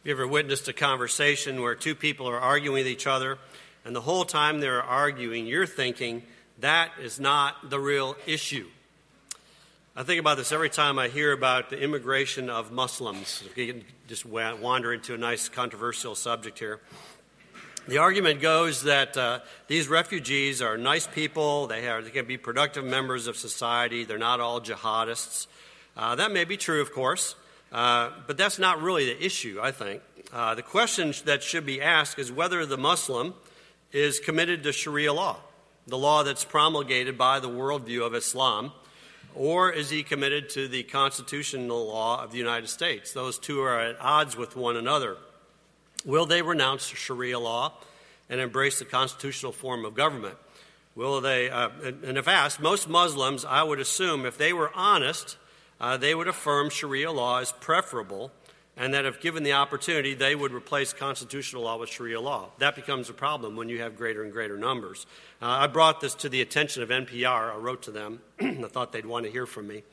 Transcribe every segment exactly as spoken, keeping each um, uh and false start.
You ever witnessed a conversation where two people are arguing with each other, and the whole time they're arguing, you're thinking, that is not the real issue? I think about this every time I hear about the immigration of Muslims. You can just wander into a nice controversial subject here. The argument goes that uh, these refugees are nice people. They, have, they can be productive members of society. They're not all jihadists. Uh, that may be true, of course. Uh, but that's not really the issue, I think. Uh, the question that should be asked is whether the Muslim is committed to Sharia law, the law that's promulgated by the worldview of Islam, or is he committed to the constitutional law of the United States? Those two are at odds with one another. Will they renounce Sharia law and embrace the constitutional form of government? Will they, uh, and if asked, most Muslims, I would assume, if they were honest, Uh, they would affirm Sharia law as preferable, and that if given the opportunity, they would replace constitutional law with Sharia law. That becomes a problem when you have greater and greater numbers. Uh, I brought this to the attention of N P R. I wrote to them. I thought they'd want to hear from me.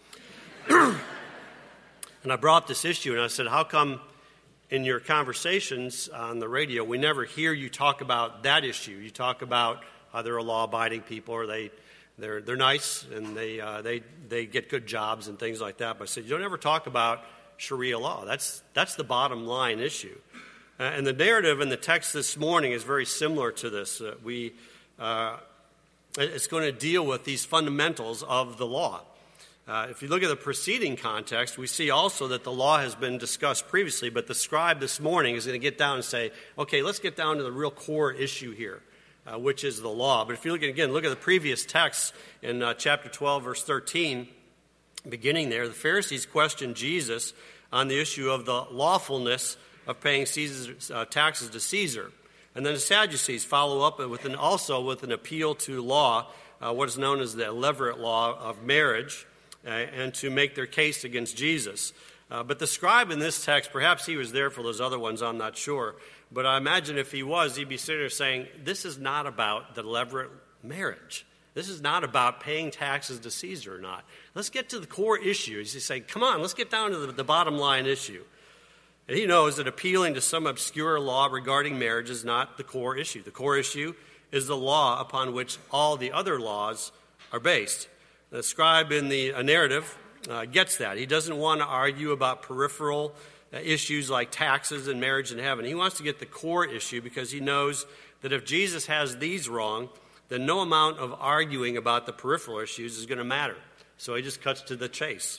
And I brought this issue, and I said, how come in your conversations on the radio, we never hear you talk about that issue? You talk about how they're a law-abiding people, or they... They're they're nice and they uh, they they get good jobs and things like that. But I said, you don't ever talk about Sharia law. That's that's the bottom line issue. Uh, and the narrative in the text this morning is very similar to this. Uh, we uh, it's going to deal with these fundamentals of the law. Uh, if you look at the preceding context, we see also that the law has been discussed previously. But the scribe this morning is going to get down and say, okay, let's get down to the real core issue here. Uh, which is the law. But if you look at, again, look at the previous text in uh, chapter twelve, verse thirteen, beginning there, the Pharisees questioned Jesus on the issue of the lawfulness of paying Caesar's, uh, taxes to Caesar. And then the Sadducees follow up with an, also with an appeal to law, uh, what is known as the levirate law of marriage, uh, and to make their case against Jesus. Uh, but the scribe in this text, perhaps he was there for those other ones, I'm not sure. But I imagine if he was, he'd be sitting there saying, this is not about the levirate marriage. This is not about paying taxes to Caesar or not. Let's get to the core issue. He's saying, come on, let's get down to the, the bottom line issue. And he knows that appealing to some obscure law regarding marriage is not the core issue. The core issue is the law upon which all the other laws are based. The scribe in the narrative uh, gets that. He doesn't want to argue about peripheral issues like taxes and marriage in heaven. He wants to get the core issue because he knows that if Jesus has these wrong, then no amount of arguing about the peripheral issues is going to matter. So he just cuts to the chase.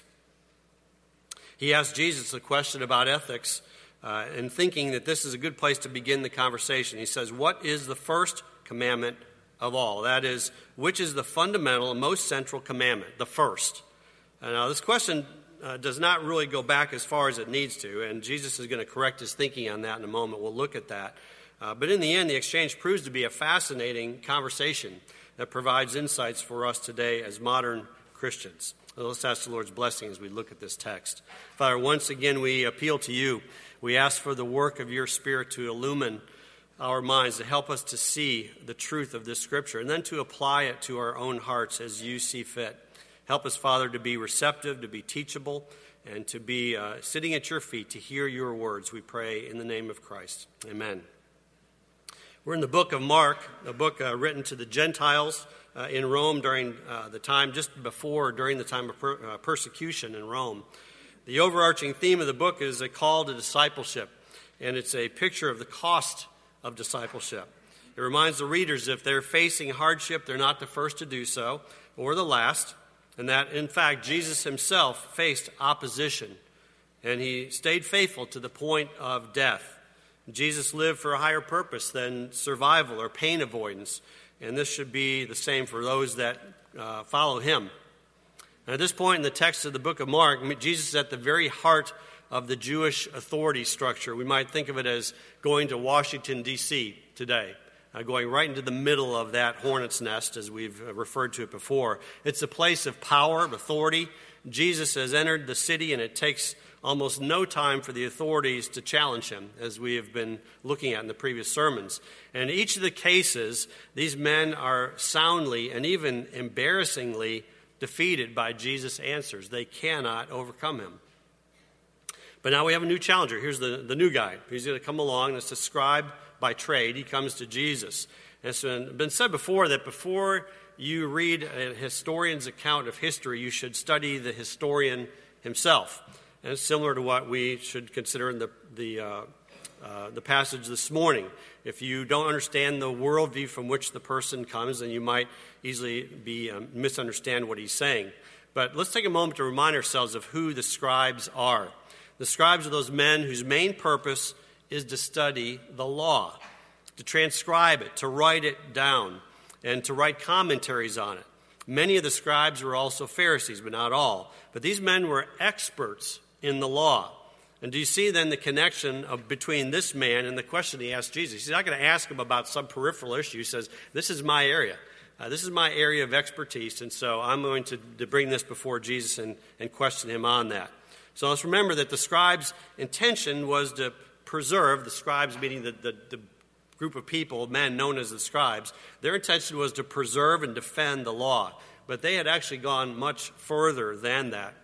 He asks Jesus a question about ethics uh, and thinking that this is a good place to begin the conversation. He says, what is the first commandment of all? That is, which is the fundamental and most central commandment, the first? And now this question Uh, does not really go back as far as it needs to, and Jesus is going to correct his thinking on that in a moment. We'll look at that. Uh, but in the end, the exchange proves to be a fascinating conversation that provides insights for us today as modern Christians. So let's ask the Lord's blessing as we look at this text. Father, once again, we appeal to you. We ask for the work of your Spirit to illumine our minds, to help us to see the truth of this Scripture, and then to apply it to our own hearts as you see fit. Help us, Father, to be receptive, to be teachable, and to be uh, sitting at your feet to hear your words, we pray in the name of Christ. Amen. We're in the book of Mark, a book uh, written to the Gentiles uh, in Rome during uh, the time, just before, during the time of per, uh, persecution in Rome. The overarching theme of the book is a call to discipleship, and it's a picture of the cost of discipleship. It reminds the readers if they're facing hardship, they're not the first to do so, or the last. And that, in fact, Jesus himself faced opposition, and he stayed faithful to the point of death. Jesus lived for a higher purpose than survival or pain avoidance, and this should be the same for those that uh, follow him. And at this point in the text of the book of Mark, Jesus is at the very heart of the Jewish authority structure. We might think of it as going to Washington, D C today. Uh, going right into the middle of that hornet's nest, as we've uh, referred to it before. It's a place of power, of authority. Jesus has entered the city, and it takes almost no time for the authorities to challenge him, as we have been looking at in the previous sermons. And in each of the cases, these men are soundly and even embarrassingly defeated by Jesus' answers. They cannot overcome him. But now we have a new challenger. Here's the, the new guy. He's going to come along, and it's a scribe by trade. He comes to Jesus. And it's been, been said before that before you read a historian's account of history, you should study the historian himself. And it's similar to what we should consider in the, the, uh, uh, the passage this morning. If you don't understand the worldview from which the person comes, then you might easily be um, misunderstand what he's saying. But let's take a moment to remind ourselves of who the scribes are. The scribes are those men whose main purpose is to study the law, to transcribe it, to write it down, and to write commentaries on it. Many of the scribes were also Pharisees, but not all. But these men were experts in the law. And do you see then the connection of between this man and the question he asked Jesus? He's not going to ask him about some peripheral issue. He says, this is my area. Uh, this is my area of expertise, and so I'm going to, to bring this before Jesus and, and question him on that. So let's remember that the scribes' intention was to preserve, the scribes meaning the, the, the group of people, men known as the scribes, their intention was to preserve and defend the law. But they had actually gone much further than that.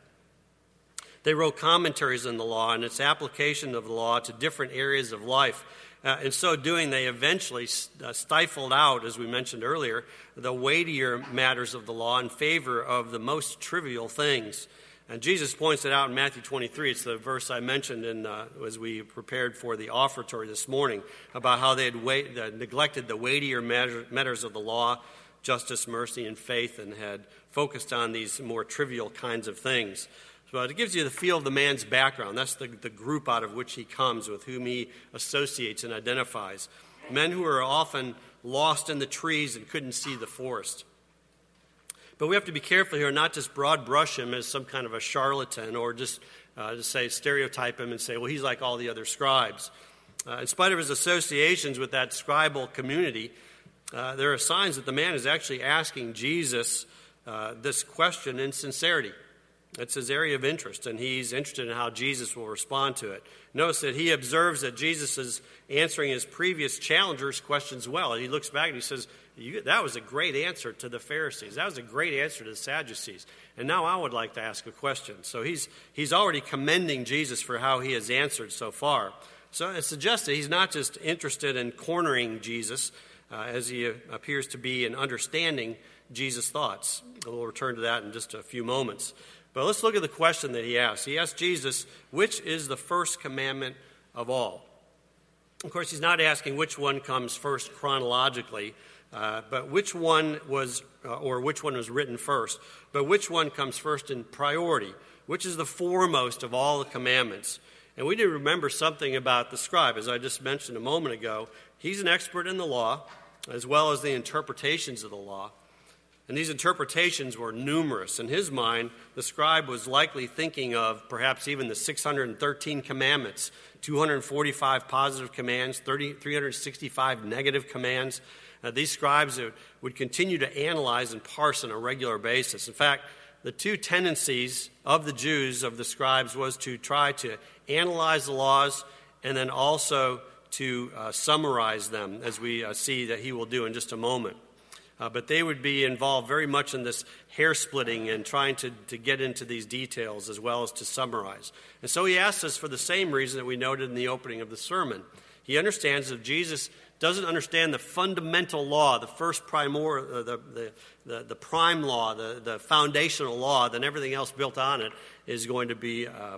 They wrote commentaries on the law and its application of the law to different areas of life. Uh, in so doing, they eventually uh, stifled out, as we mentioned earlier, the weightier matters of the law in favor of the most trivial things. And Jesus points it out in Matthew twenty-three. It's the verse I mentioned in, uh, as we prepared for the offertory this morning, about how they had wait, uh, neglected the weightier matter, matters of the law, justice, mercy, and faith, and had focused on these more trivial kinds of things. So it gives you the feel of the man's background. That's the, the group out of which he comes, with whom he associates and identifies. Men who are often lost in the trees and couldn't see the forest. But we have to be careful here, not just broad brush him as some kind of a charlatan, or just uh, to say stereotype him and say, well, he's like all the other scribes. Uh, in spite of his associations with that scribal community, uh, there are signs that the man is actually asking Jesus uh, this question in sincerity. It's his area of interest, and he's interested in how Jesus will respond to it. Notice that he observes that Jesus is answering his previous challengers' questions well. He looks back and he says, you, that was a great answer to the Pharisees. That was a great answer to the Sadducees. And now I would like to ask a question. So he's he's already commending Jesus for how he has answered so far. So it suggests that he's not just interested in cornering Jesus, uh, as he appears to be in understanding Jesus' thoughts. We'll return to that in just a few moments. But let's look at the question that he asked. He asked Jesus, which is the first commandment of all? Of course, he's not asking which one comes first chronologically, uh, but which one was, uh, or which one was written first, but which one comes first in priority, which is the foremost of all the commandments. And we need to remember something about the scribe. As I just mentioned a moment ago, he's an expert in the law, as well as the interpretations of the law. And these interpretations were numerous. In his mind, the scribe was likely thinking of perhaps even the six hundred thirteen commandments, two hundred forty-five positive commands, three hundred sixty-five negative commands. Uh, these scribes would continue to analyze and parse on a regular basis. In fact, the two tendencies of the Jews, of the scribes, was to try to analyze the laws and then also to uh, summarize them, as we uh, see that he will do in just a moment. Uh, but they would be involved very much in this hair splitting and trying to, to get into these details as well as to summarize. And so he asks us for the same reason that we noted in the opening of the sermon. He understands that if Jesus doesn't understand the fundamental law, the first primor, uh, the, the, the, the prime law, the, the foundational law, then everything else built on it is going to be uh,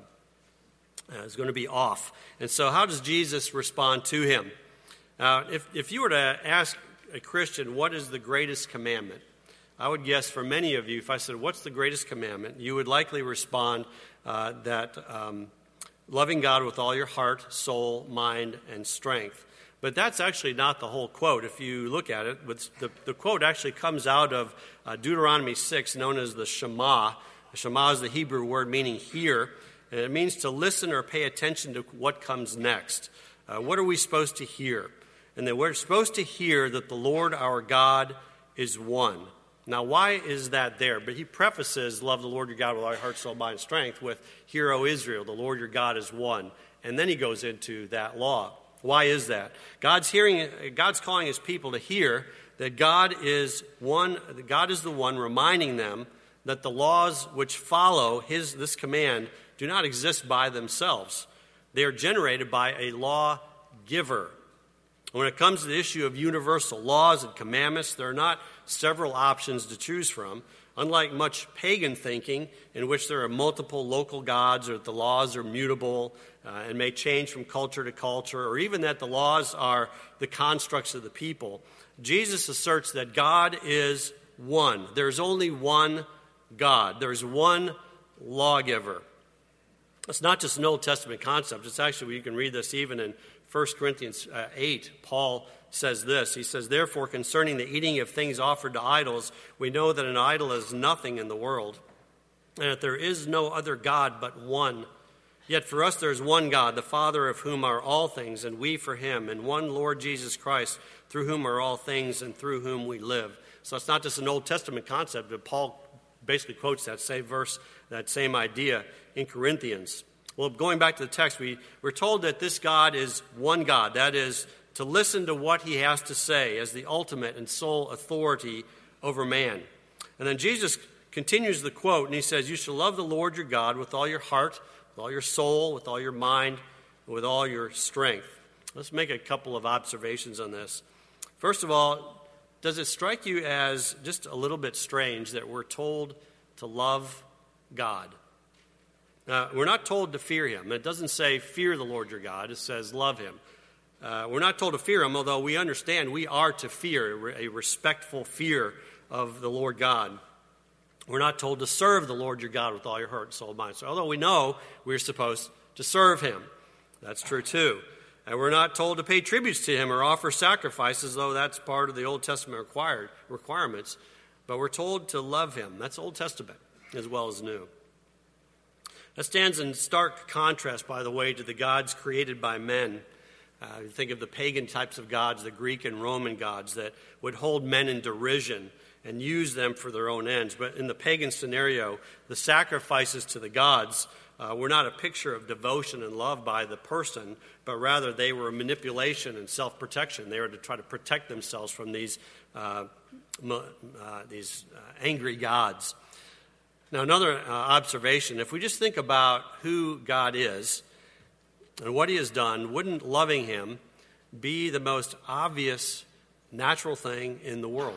is going to be off. And so how does Jesus respond to him? Uh, if, if you were to ask a Christian, what is the greatest commandment? I would guess for many of you, if I said, what's the greatest commandment? You would likely respond uh, that um, loving God with all your heart, soul, mind, and strength. But that's actually not the whole quote. If you look at it, the, the quote actually comes out of uh, Deuteronomy six, known as the Shema. The Shema is the Hebrew word meaning hear, and it means to listen or pay attention to what comes next. Uh, what are we supposed to hear? And that we're supposed to hear that the Lord our God is one. Now, why is that there? But he prefaces, love the Lord your God with all your heart, soul, mind, and strength, with, hear, O Israel, the Lord your God is one. And then he goes into that law. Why is that? God's hearing, God's calling his people to hear that God is one, God is the one reminding them that the laws which follow his this command do not exist by themselves. They are generated by a lawgiver. When it comes to the issue of universal laws and commandments, there are not several options to choose from. Unlike much pagan thinking, in which there are multiple local gods, or that the laws are mutable uh, and may change from culture to culture, or even that the laws are the constructs of the people, Jesus asserts that God is one. There's only one God. There's one lawgiver. It's not just an Old Testament concept. It's actually, you can read this even in First Corinthians eight. Paul says this. He says, "Therefore, concerning the eating of things offered to idols, we know that an idol is nothing in the world, and that there is no other God but one. Yet for us there is one God, the Father of whom are all things, and we for him, and one Lord Jesus Christ, through whom are all things, and through whom we live." So it's not just an Old Testament concept, but Paul basically quotes that same verse, that same idea in Corinthians. Well, going back to the text, we, we're told that this God is one God. That is, to listen to what he has to say as the ultimate and sole authority over man. And then Jesus continues the quote, and he says, "You shall love the Lord your God with all your heart, with all your soul, with all your mind, and with all your strength." Let's make a couple of observations on this. First of all, does it strike you as just a little bit strange that we're told to love God? Uh, we're not told to fear him. It doesn't say fear the Lord your God. It says love him. Uh, we're not told to fear him, although we understand we are to fear, a respectful fear of the Lord God. We're not told to serve the Lord your God with all your heart, soul, mind. So although we know we're supposed to serve him, that's true too. And we're not told to pay tributes to him or offer sacrifices, though that's part of the Old Testament required requirements. But we're told to love him. That's Old Testament as well as New. That stands in stark contrast, by the way, to the gods created by men. Uh, you think of the pagan types of gods, the Greek and Roman gods, that would hold men in derision and use them for their own ends. But in the pagan scenario, the sacrifices to the gods uh, were not a picture of devotion and love by the person, but rather they were manipulation and self-protection. They were to try to protect themselves from these, uh, uh, these uh, angry gods. Now, another uh, observation, if we just think about who God is and what he has done, wouldn't loving him be the most obvious natural thing in the world?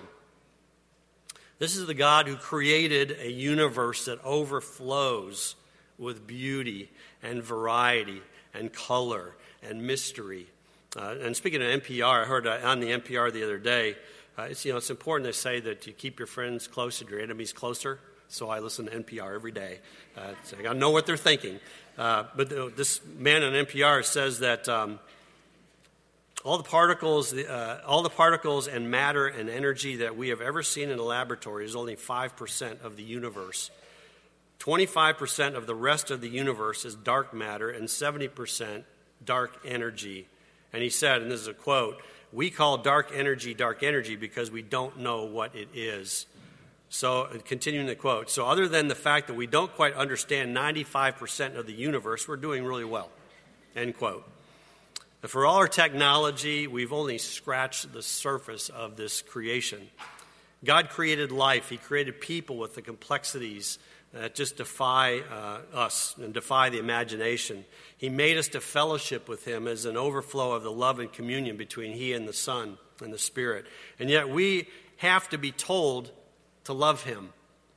This is the God who created a universe that overflows with beauty and variety and color and mystery. Uh, and speaking of N P R, I heard uh, on the N P R the other day, uh, it's, you know, it's important to say that you keep your friends close and your enemies closer. So I listen to N P R every day. Uh, so I got to know what they're thinking. Uh, but the, this man on N P R says that um, all the particles, uh, all the particles and matter and energy that we have ever seen in a laboratory is only five percent of the universe. twenty-five percent of the rest of the universe is dark matter and seventy percent dark energy. And he said, and this is a quote, "We call dark energy dark energy because we don't know what it is." So, continuing the quote, "So other than the fact that we don't quite understand ninety-five percent of the universe, we're doing really well." End quote. And for all our technology, we've only scratched the surface of this creation. God created life. He created people with the complexities that just defy uh, us and defy the imagination. He made us to fellowship with him as an overflow of the love and communion between he and the Son and the Spirit. And yet we have to be told to love him.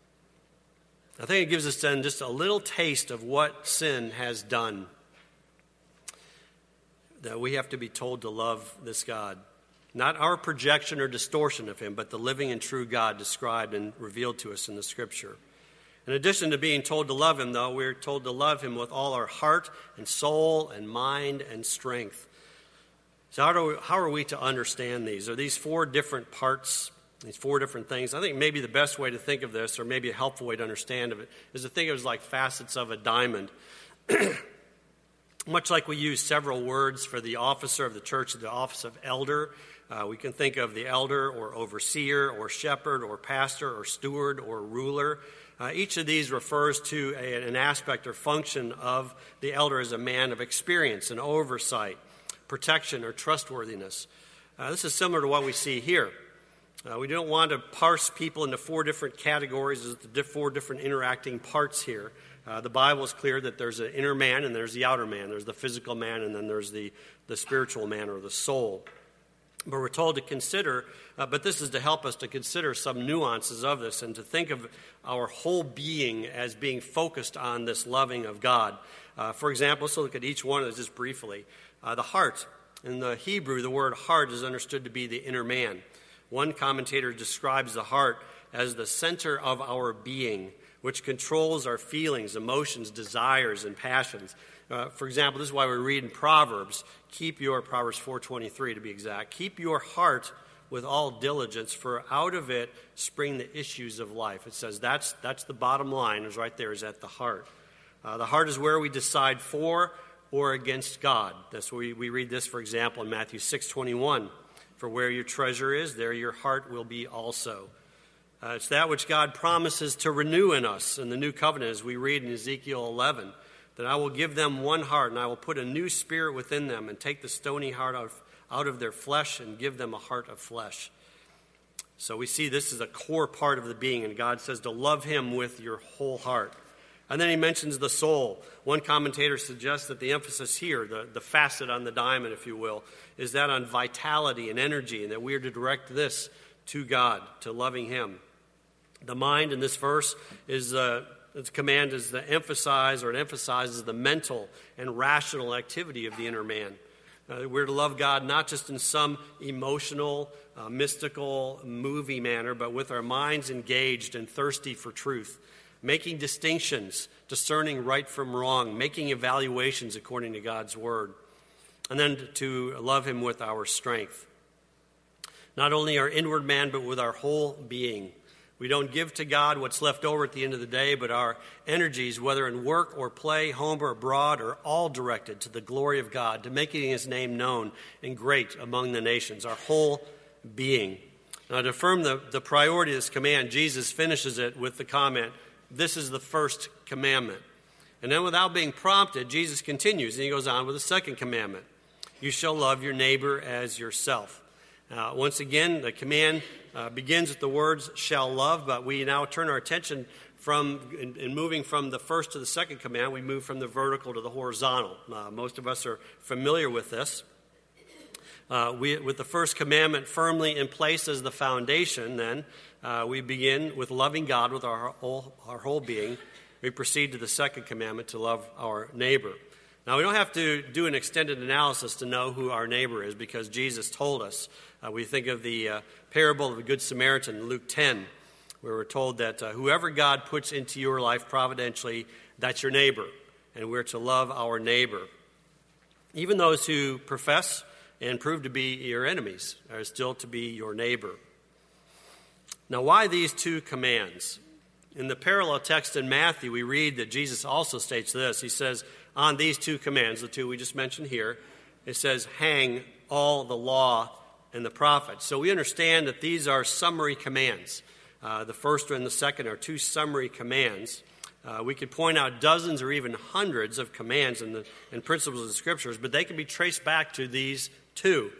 I think it gives us then just a little taste of what sin has done. That we have to be told to love this God. Not our projection or distortion of him, but the living and true God described and revealed to us in the Scripture. In addition to being told to love him, though, we're told to love him with all our heart and soul and mind and strength. So how, do we, how are we to understand these? Are these four different parts, these four different things? I think maybe the best way to think of this, or maybe a helpful way to understand of it, is to think of it as like facets of a diamond. Much like we use several words for the officer of the church, the office of elder, uh, we can think of the elder or overseer or shepherd or pastor or steward or ruler. Uh, each of these refers to a, an aspect or function of the elder as a man of experience and oversight, protection, or trustworthiness. Uh, this is similar to what we see here. Uh, we don't want to parse people into four different categories as the four different interacting parts here. Uh, the Bible is clear that there's an inner man and there's the outer man. There's the physical man and then there's the, the spiritual man or the soul. But we're told to consider, uh, but this is to help us to consider some nuances of this and to think of our whole being as being focused on this loving of God. Uh, for example, let's look at each one of those just briefly. Uh, the heart. In the Hebrew, the word heart is understood to be the inner man. One commentator describes the heart as the center of our being, which controls our feelings, emotions, desires, and passions. Uh, for example, this is why we read in Proverbs, keep your, Proverbs four twenty-three to be exact, keep your heart with all diligence, for out of it spring the issues of life. It says that's that's the bottom line, is right there, is at the heart. Uh, the heart is where we decide for or against God. That's where we, we read this, for example, in Matthew six twenty-one. For where your treasure is, there your heart will be also. Uh, it's that which God promises to renew in us in the new covenant, as we read in Ezekiel eleven, that I will give them one heart, and I will put a new spirit within them, and take the stony heart out of, out of their flesh, and give them a heart of flesh. So we see this is a core part of the being, and God says to love him with your whole heart. And then he mentions the soul. One commentator suggests that the emphasis here, the, the facet on the diamond, if you will, is that on vitality and energy, and that we are to direct this to God, to loving him. The mind in this verse is uh, its command is to emphasize, or it emphasizes the mental and rational activity of the inner man. Uh, we're to love God not just in some emotional, uh, mystical, movie manner, but with our minds engaged and thirsty for truth, making distinctions, discerning right from wrong, making evaluations according to God's word, and then to love him with our strength. Not only our inward man, but with our whole being. We don't give to God what's left over at the end of the day, but our energies, whether in work or play, home or abroad, are all directed to the glory of God, to making his name known and great among the nations, our whole being. Now, to affirm the, the priority of this command, Jesus finishes it with the comment, this is the first commandment. And then without being prompted, Jesus continues, and he goes on with the second commandment. You shall love your neighbor as yourself. Uh, once again, the command uh, begins with the words, shall love, but we now turn our attention from, in, in moving from the first to the second command, we move from the vertical to the horizontal. Uh, most of us are familiar with this. Uh, we, with the first commandment firmly in place as the foundation, then, uh, we begin with loving God with our whole, our whole being. We proceed to the second commandment to love our neighbor. Now, we don't have to do an extended analysis to know who our neighbor is because Jesus told us. Uh, we think of the uh, parable of the Good Samaritan in Luke ten, where we're told that uh, whoever God puts into your life providentially, that's your neighbor, and we're to love our neighbor. Even those who profess and prove to be your enemies are still to be your neighbor. Now, why these two commands? In the parallel text in Matthew, we read that Jesus also states this. He says, on these two commands, the two we just mentioned here, it says, hang all the law and the prophets. So we understand that these are summary commands. Uh, the first and the second are two summary commands. Uh, we could point out dozens or even hundreds of commands in the and principles of the Scriptures, but they can be traced back to these two.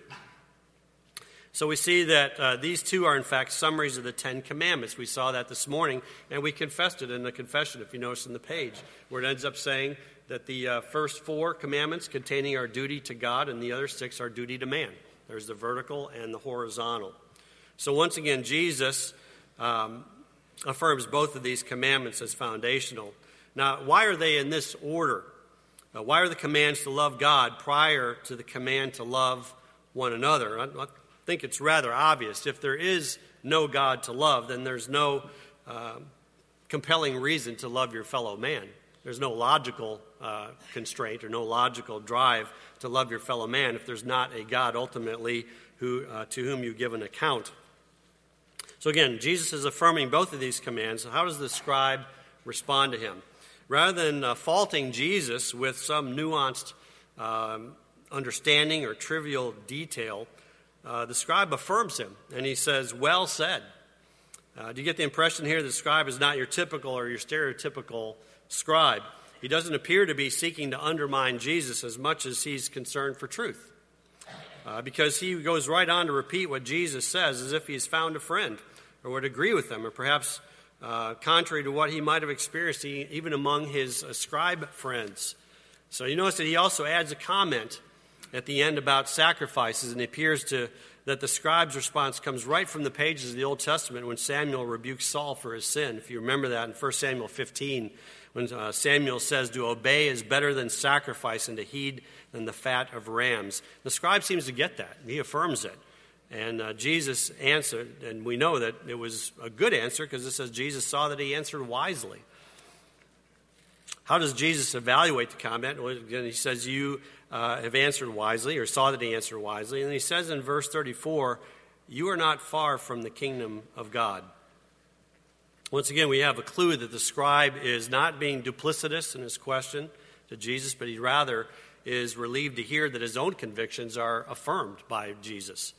So we see that uh, these two are, in fact, summaries of the Ten Commandments. We saw that this morning, and we confessed it in the confession, if you notice in the page, where it ends up saying that the uh, first four commandments containing our duty to God and the other six are duty to man. There's the vertical and the horizontal. So once again, Jesus um, affirms both of these commandments as foundational. Now, why are they in this order? Uh, why are the commands to love God prior to the command to love one another? I, I think it's rather obvious. If there is no God to love, then there's no uh, compelling reason to love your fellow man. There's no logical uh, constraint or no logical drive to love your fellow man if there's not a God ultimately who uh, to whom you give an account. So again, Jesus is affirming both of these commands. How does the scribe respond to him? Rather than uh, faulting Jesus with some nuanced um, understanding or trivial detail, uh, the scribe affirms him, and he says, well said. Uh, do you get the impression here that the scribe is not your typical or your stereotypical scribe? He doesn't appear to be seeking to undermine Jesus as much as he's concerned for truth. Uh, because he goes right on to repeat what Jesus says as if he's found a friend or would agree with them or perhaps uh, contrary to what he might have experienced even among his uh, scribe friends. So you notice that he also adds a comment at the end about sacrifices, and it appears to that the scribe's response comes right from the pages of the Old Testament when Samuel rebukes Saul for his sin. If you remember that in First Samuel fifteen, when uh, Samuel says, to obey is better than sacrifice, and to heed than the fat of rams. The scribe seems to get that. He affirms it. And uh, Jesus answered, and we know that it was a good answer because it says Jesus saw that he answered wisely. How does Jesus evaluate the comment? Well, again, he says, you uh, have answered wisely, or saw that he answered wisely. And he says in verse thirty-four, you are not far from the kingdom of God. Once again, we have a clue that the scribe is not being duplicitous in his question to Jesus, but he rather is relieved to hear that his own convictions are affirmed by Jesus.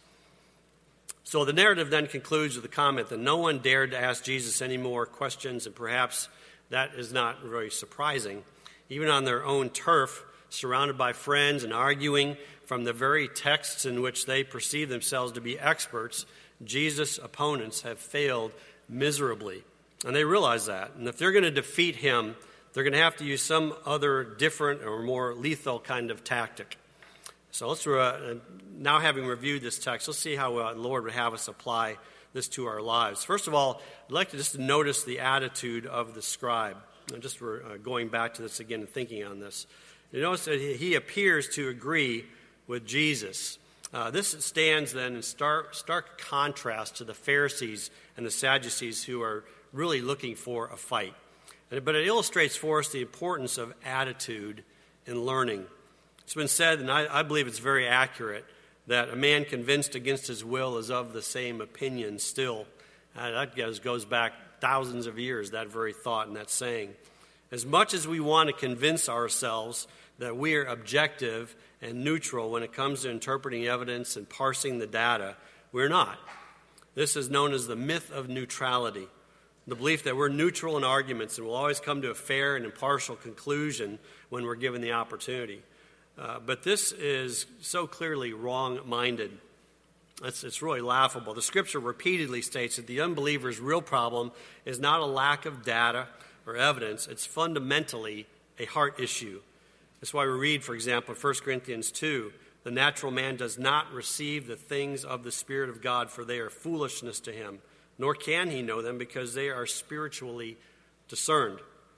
So the narrative then concludes with the comment that no one dared to ask Jesus any more questions, and perhaps that is not very surprising. Even on their own turf, surrounded by friends and arguing from the very texts in which they perceive themselves to be experts, Jesus' opponents have failed miserably. And they realize that. And if they're going to defeat him, they're going to have to use some other different or more lethal kind of tactic. So let's uh, now, having reviewed this text, let's see how uh, the Lord would have us apply this to our lives. First of all, I'd like to just notice the attitude of the scribe. And just uh, going back to this again and thinking on this. You notice that he appears to agree with Jesus. Uh, this stands then in stark, stark contrast to the Pharisees and the Sadducees, who are really looking for a fight. But it illustrates for us the importance of attitude in learning. It's been said, and I, I believe it's very accurate, that a man convinced against his will is of the same opinion still. Uh, that goes, goes back thousands of years, that very thought and that saying. As much as we want to convince ourselves that we are objective and neutral when it comes to interpreting evidence and parsing the data, we're not. This is known as the myth of neutrality. The belief that we're neutral in arguments and will always come to a fair and impartial conclusion when we're given the opportunity. Uh, but this is so clearly wrong-minded. It's, it's really laughable. The Scripture repeatedly states that the unbeliever's real problem is not a lack of data or evidence. It's fundamentally a heart issue. That's why we read, for example, in First Corinthians two, the natural man does not receive the things of the Spirit of God, for they are foolishness to him. Nor can he know them because they are spiritually discerned.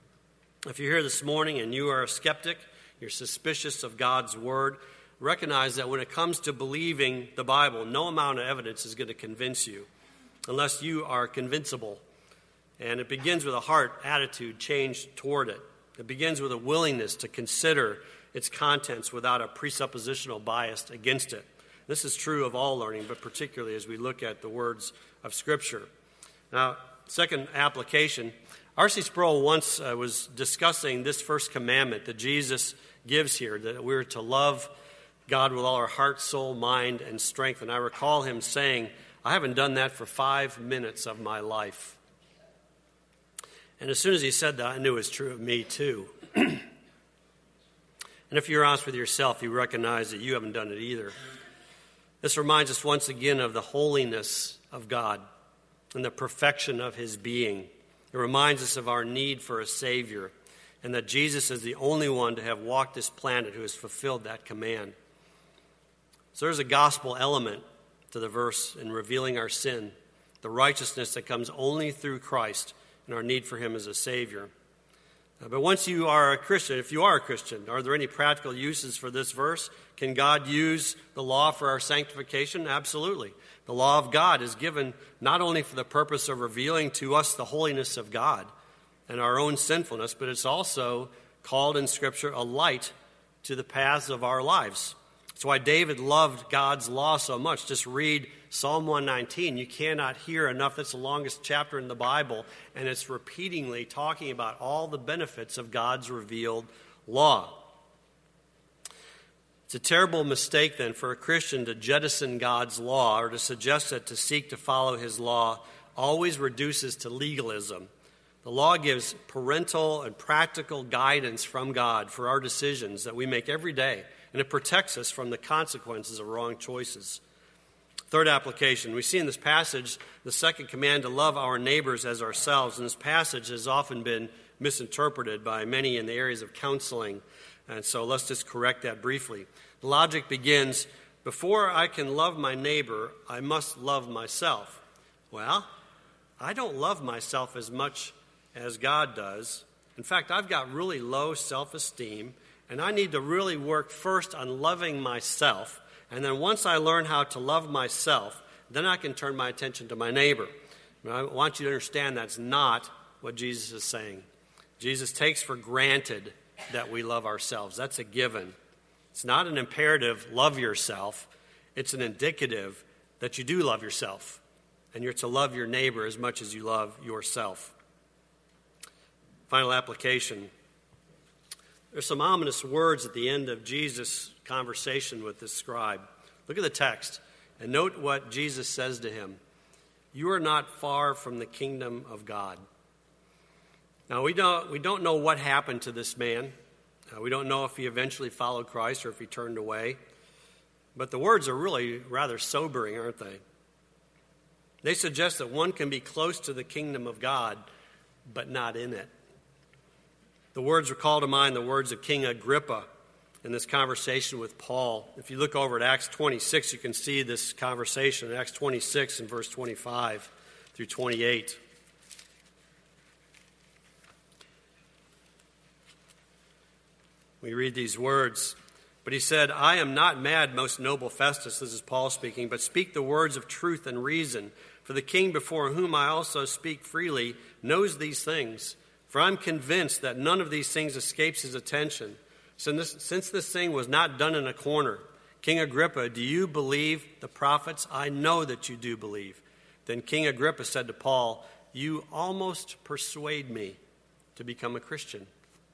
If you're here this morning and you are a skeptic, you're suspicious of God's word, recognize that when it comes to believing the Bible, no amount of evidence is going to convince you unless you are convincible. And it begins with a heart attitude change toward it. It begins with a willingness to consider its contents without a presuppositional bias against it. This is true of all learning, but particularly as we look at the words of Scripture. Now, second application, R C Sproul once uh, was discussing this first commandment that Jesus gives here, that we're to love God with all our heart, soul, mind, and strength. And I recall him saying, I haven't done that for five minutes of my life. And as soon as he said that, I knew it was true of me too. And if you're honest with yourself, you recognize that you haven't done it either. This reminds us once again of the holiness of God and the perfection of his being. It reminds us of our need for a Savior and that Jesus is the only one to have walked this planet who has fulfilled that command. So there's a gospel element to the verse in revealing our sin, the righteousness that comes only through Christ, and our need for him as a Savior. Uh, but once you are a Christian, if you are a Christian, are there any practical uses for this verse? Can God use the law for our sanctification? Absolutely. The law of God is given not only for the purpose of revealing to us the holiness of God and our own sinfulness, but it's also called in Scripture a light to the paths of our lives. That's why David loved God's law so much. Just read Psalm one nineteen. You cannot hear enough. That's the longest chapter in the Bible, and it's repeatedly talking about all the benefits of God's revealed law. It's a terrible mistake, then, for a Christian to jettison God's law or to suggest that to seek to follow his law always reduces to legalism. The law gives parental and practical guidance from God for our decisions that we make every day, and it protects us from the consequences of wrong choices. Third application, we see in this passage the second command to love our neighbors as ourselves. And this passage has often been misinterpreted by many in the areas of counseling. And so let's just correct that briefly. The logic begins, before I can love my neighbor, I must love myself. Well, I don't love myself as much as God does. In fact, I've got really low self-esteem, and I need to really work first on loving myself. And then once I learn how to love myself, then I can turn my attention to my neighbor. I want you to understand that's not what Jesus is saying. Jesus takes for granted that we love ourselves. That's a given. It's not an imperative, love yourself. It's an indicative that you do love yourself. And you're to love your neighbor as much as you love yourself. Final application. There's some ominous words at the end of Jesus' conversation with this scribe. Look at the text and note what Jesus says to him. You are not far from the kingdom of God. Now, we don't, we don't know what happened to this man. Uh, we don't know if he eventually followed Christ or if he turned away. But the words are really rather sobering, aren't they? They suggest that one can be close to the kingdom of God, but not in it. The words recall to mind the words of King Agrippa in this conversation with Paul. If you look over at Acts twenty-six, you can see this conversation in Acts twenty-six and verse twenty-five through twenty-eight. We read these words. But he said, I am not mad, most noble Festus, this is Paul speaking, but speak the words of truth and reason. For the king before whom I also speak freely knows these things. For I'm convinced that none of these things escapes his attention. Since this, since this thing was not done in a corner, King Agrippa, do you believe the prophets? I know that you do believe. Then King Agrippa said to Paul, you almost persuade me to become a Christian.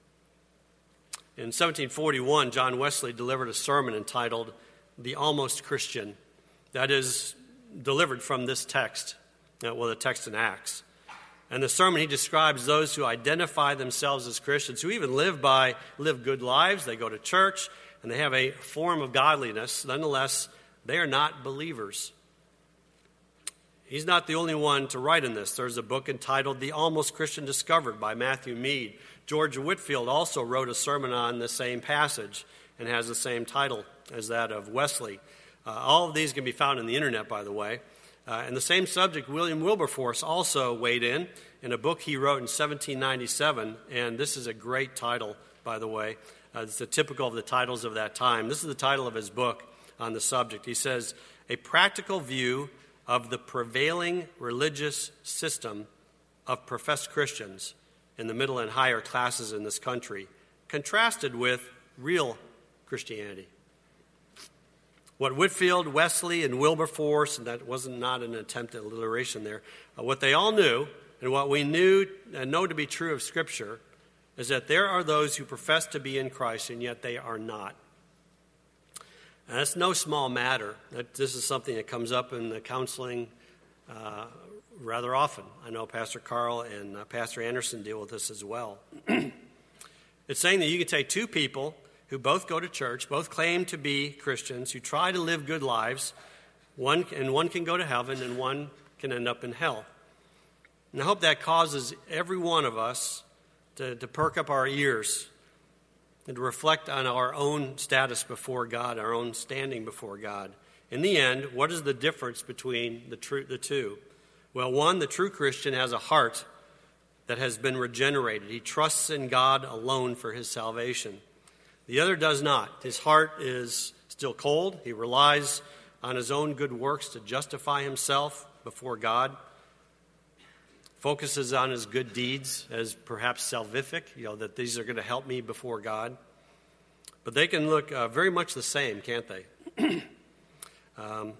In seventeen forty-one, John Wesley delivered a sermon entitled, The Almost Christian. That is delivered from this text, well, the text in Acts. And the sermon, he describes those who identify themselves as Christians, who even live by, live good lives. They go to church, and they have a form of godliness. Nonetheless, they are not believers. He's not the only one to write in this. There's a book entitled The Almost Christian Discovered by Matthew Mead. George Whitefield also wrote a sermon on the same passage and has the same title as that of Wesley. Uh, all of these can be found on the internet, by the way. Uh, and the same subject, William Wilberforce also weighed in in a book he wrote in seventeen ninety-seven, and this is a great title, by the way. Uh, it's a typical of the titles of that time. This is the title of his book on the subject. He says, A Practical View of the Prevailing Religious System of Professed Christians in the middle and higher classes in this country, contrasted with real Christianity. What Whitefield, Wesley, and Wilberforce, and that wasn't not an attempt at alliteration there, uh, what they all knew, and what we knew and know to be true of Scripture, is that there are those who profess to be in Christ, and yet they are not. And that's no small matter. That this is something that comes up in the counseling uh, rather often. I know Pastor Carl and uh, Pastor Anderson deal with this as well. It's saying that you can take two people who both go to church, both claim to be Christians, who try to live good lives, one and one can go to heaven and one can end up in hell. And I hope that causes every one of us to, to perk up our ears and to reflect on our own status before God, our own standing before God. In the end, what is the difference between the, true, the two? Well, one, the true Christian has a heart that has been regenerated. He trusts in God alone for his salvation. The other does not. His heart is still cold. He relies on his own good works to justify himself before God. Focuses on his good deeds as perhaps salvific, you know, that these are going to help me before God. But they can look uh, very much the same, can't they? um,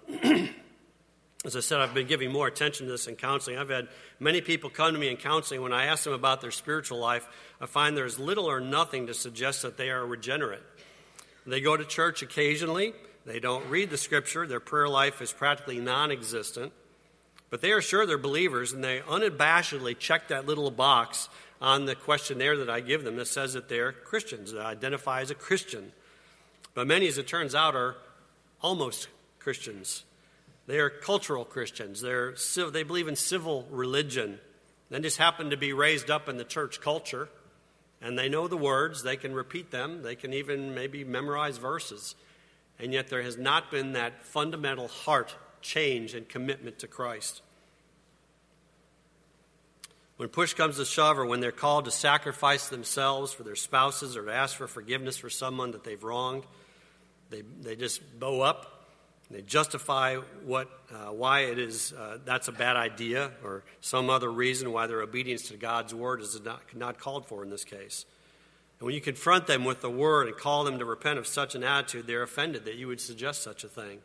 as I said, I've been giving more attention to this in counseling. I've had many people come to me in counseling. When I ask them about their spiritual life, I find there's little or nothing to suggest that they are regenerate. They go to church occasionally. They don't read the Scripture. Their prayer life is practically non-existent. But they are sure they're believers, and they unabashedly check that little box on the questionnaire that I give them that says that they're Christians, that identify as a Christian. But many, as it turns out, are almost Christians. They are cultural Christians. They're, they believe in civil religion. They just happen to be raised up in the church culture, and they know the words. They can repeat them. They can even maybe memorize verses. And yet there has not been that fundamental heart change and commitment to Christ. When push comes to shove, or when they're called to sacrifice themselves for their spouses or to ask for forgiveness for someone that they've wronged, they they just bow up. They justify what, uh, why it is uh, that's a bad idea, or some other reason why their obedience to God's word is not, not called for in this case. And when you confront them with the word and call them to repent of such an attitude, they're offended that you would suggest such a thing.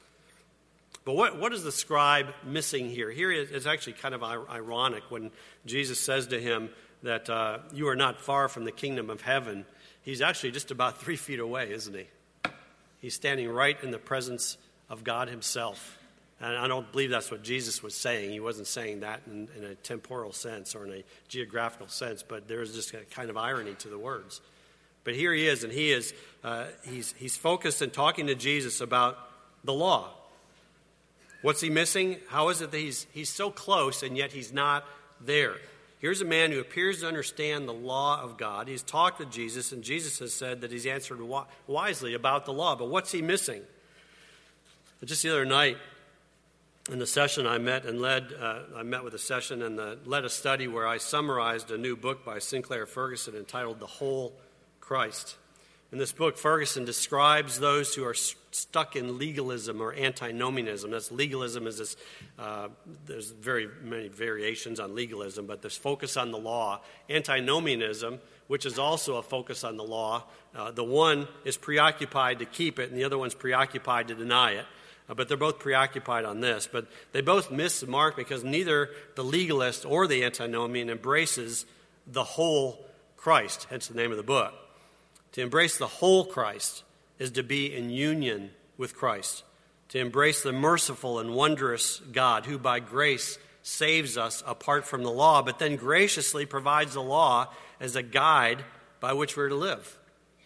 But what, what is the scribe missing here? Here it's actually kind of ironic when Jesus says to him that uh, you are not far from the kingdom of heaven. He's actually just about three feet away, isn't he? He's standing right in the presence of God himself. And I don't believe that's what Jesus was saying. He wasn't saying that in, in a temporal sense or in a geographical sense, but there is just a kind of irony to the words. But here he is, and he is uh, he's he's focused and talking to Jesus about the law. What's he missing? How is it that he's he's so close and yet he's not there? Here's a man who appears to understand the law of God. He's talked with Jesus, and Jesus has said that he's answered wisely about the law. But what's he missing? Just the other night, in the session I met and led, uh, I met with a session and the, led a study where I summarized a new book by Sinclair Ferguson entitled The Whole Christ. In this book, Ferguson describes those who are stuck in legalism or antinomianism. That's legalism is this, uh, there's very many variations on legalism, but there's focus on the law. Antinomianism, which is also a focus on the law, uh, the one is preoccupied to keep it and the other one's preoccupied to deny it. Uh, but they're both preoccupied on this. But they both miss the mark because neither the legalist or the antinomian embraces the whole Christ, hence the name of the book. To embrace the whole Christ is to be in union with Christ, to embrace the merciful and wondrous God who by grace saves us apart from the law, but then graciously provides the law as a guide by which we're to live.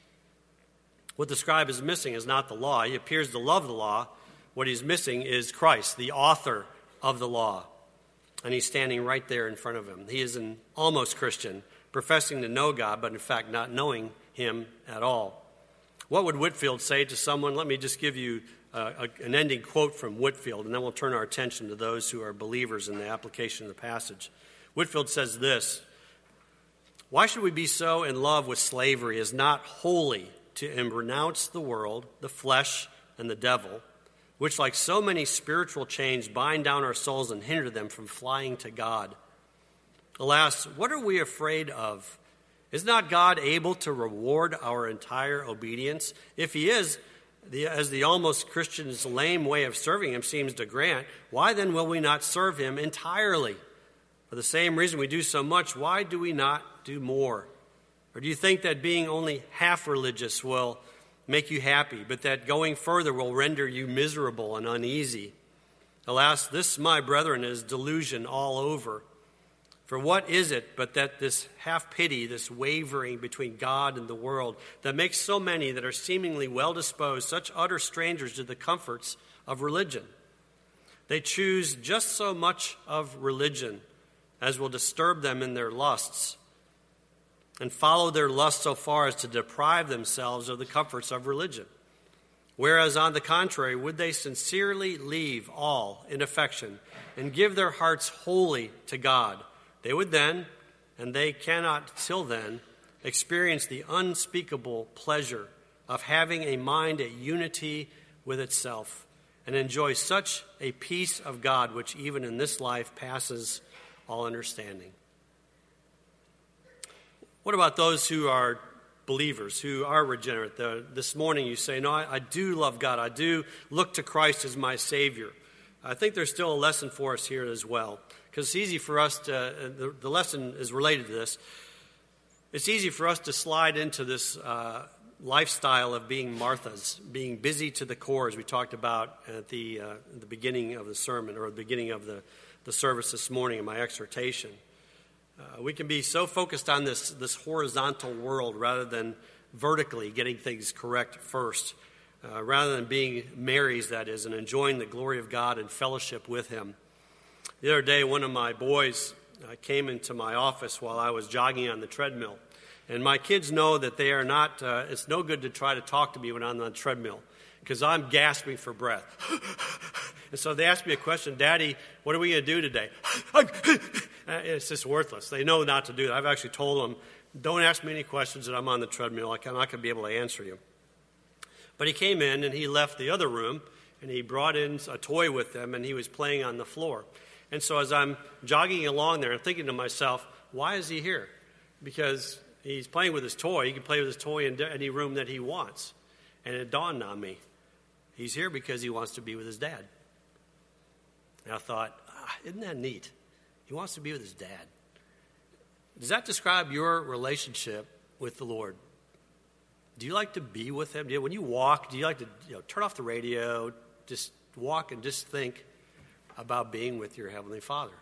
What the scribe is missing is not the law. He appears to love the law. What he's missing is Christ, the author of the law. And he's standing right there in front of him. He is an almost Christian, professing to know God, but in fact not knowing him at all. What would Whitefield say to someone? Let me just give you uh, a, an ending quote from Whitefield, and then we'll turn our attention to those who are believers in the application of the passage. Whitefield says this: "Why should we be so in love with slavery as not wholly to renounce the world, the flesh, and the devil, which like so many spiritual chains bind down our souls and hinder them from flying to God? Alas, what are we afraid of? Is not God able to reward our entire obedience? If he is, the, as the almost Christian's lame way of serving him seems to grant, why then will we not serve him entirely? For the same reason we do so much, why do we not do more? Or do you think that being only half religious will make you happy, but that going further will render you miserable and uneasy? Alas, this, my brethren, is delusion all over. For what is it but that this half-pity, this wavering between God and the world, that makes so many that are seemingly well-disposed such utter strangers to the comforts of religion? They choose just so much of religion as will disturb them in their lusts, and follow their lusts so far as to deprive themselves of the comforts of religion. Whereas, on the contrary, would they sincerely leave all in affection and give their hearts wholly to God, they would then, and they cannot till then, experience the unspeakable pleasure of having a mind at unity with itself and enjoy such a peace of God which even in this life passes all understanding." What about those who are believers, who are regenerate? The, this morning you say, no, I, I do love God. I do look to Christ as my Savior. I think there's still a lesson for us here as well, because it's easy for us to, uh, the, the lesson is related to this, it's easy for us to slide into this uh, lifestyle of being Marthas, being busy to the core, as we talked about at the, uh, the beginning of the sermon, or the beginning of the, the service this morning in my exhortation. Uh, we can be so focused on this, this horizontal world rather than vertically getting things correct first, uh, rather than being Mary's, that is, and enjoying the glory of God and fellowship with him. The other day, one of my boys uh, came into my office while I was jogging on the treadmill. And my kids know that they are not, uh, it's no good to try to talk to me when I'm on the treadmill, because I'm gasping for breath. And so they asked me a question, Daddy, what are we going to do today? It's just worthless. They know not to do that. I've actually told them, don't ask me any questions that I'm on the treadmill. I'm not going to be able to answer you. But he came in and he left the other room and he brought in a toy with him and he was playing on the floor. And so as I'm jogging along there, I'm thinking to myself, why is he here? Because he's playing with his toy. He can play with his toy in any room that he wants. And it dawned on me, he's here because he wants to be with his dad. And I thought, ah, isn't that neat? He wants to be with his dad. Does that describe your relationship with the Lord? Do you like to be with him? Do you, when you walk, do you like to you know, turn off the radio, just walk and just think about being with your Heavenly Father?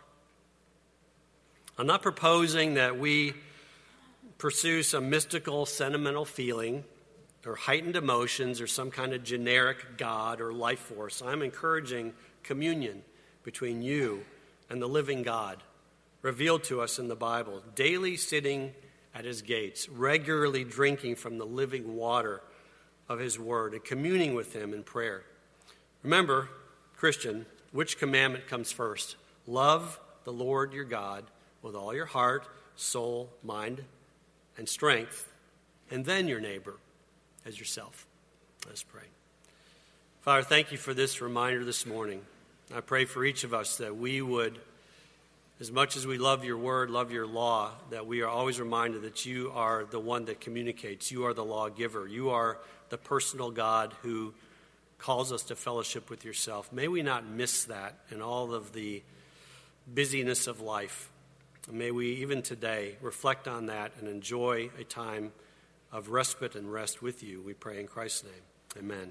I'm not proposing that we pursue some mystical, sentimental feeling or heightened emotions or some kind of generic God or life force. I'm encouraging communion between you and the living God revealed to us in the Bible, daily sitting at his gates, regularly drinking from the living water of his word and communing with him in prayer. Remember, Christian, which commandment comes first? Love the Lord your God with all your heart, soul, mind, and strength, and then your neighbor as yourself. Let's pray. Father, thank you for this reminder this morning. I pray for each of us that we would, as much as we love your word, love your law, that we are always reminded that you are the one that communicates. You are the lawgiver. You are the personal God who calls us to fellowship with yourself. May we not miss that in all of the busyness of life. May we, even today, reflect on that and enjoy a time of respite and rest with you. We pray in Christ's name. Amen.